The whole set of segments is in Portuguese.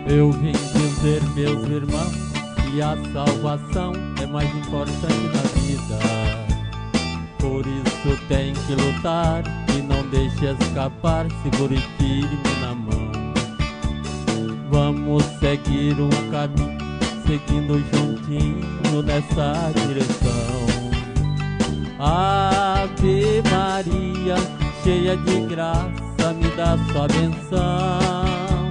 Eu vim dizer, meus irmãos, que a salvação é mais importante na vida. Por isso tem que lutar e não deixe escapar, segure firme na mão. Vamos seguir o caminho, seguindo juntinho nessa direção. Ave Maria, cheia de graça, me dá sua benção.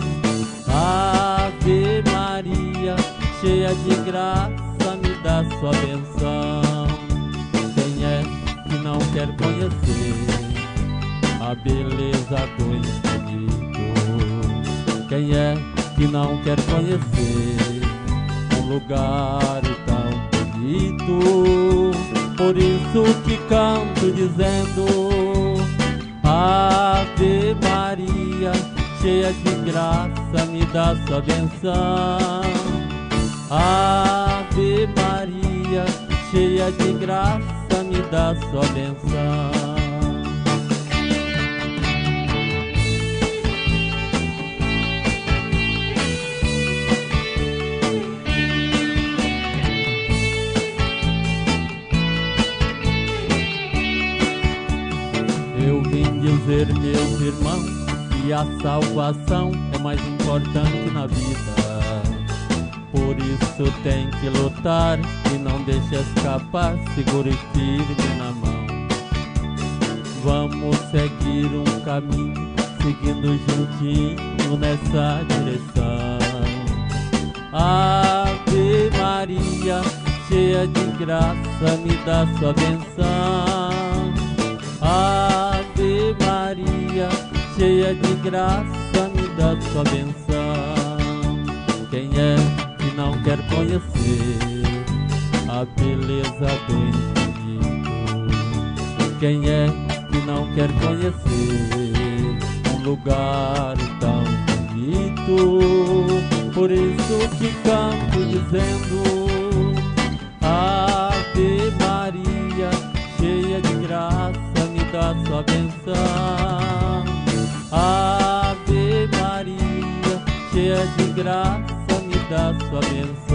Ave Maria, cheia de graça, me dá sua benção. Quem é que não quer conhecer a beleza do infinito? Quem é que não quer conhecer um lugar tão bonito? Por isso que canto dizendo: Ave Maria, cheia de graça, me dá sua benção. Ave Maria, cheia de graça, me dá sua benção. Eu vim dizer, meus irmãos, que a salvação é mais importante na vida. Por isso tem que lutar e não deixe escapar, segure firme na mão. Vamos seguir um caminho, seguindo juntinho nessa direção. Ave Maria, cheia de graça, me dá sua benção. Ave Maria, cheia de graça, me dá sua benção. Quem é que não quer conhecer a beleza do infinito? Quem é que não quer conhecer um lugar tão bonito? Por isso que canto dizendo: Ave Maria, cheia de graça, me dá sua benção. Ave Maria, cheia de graça, me dá sua benção.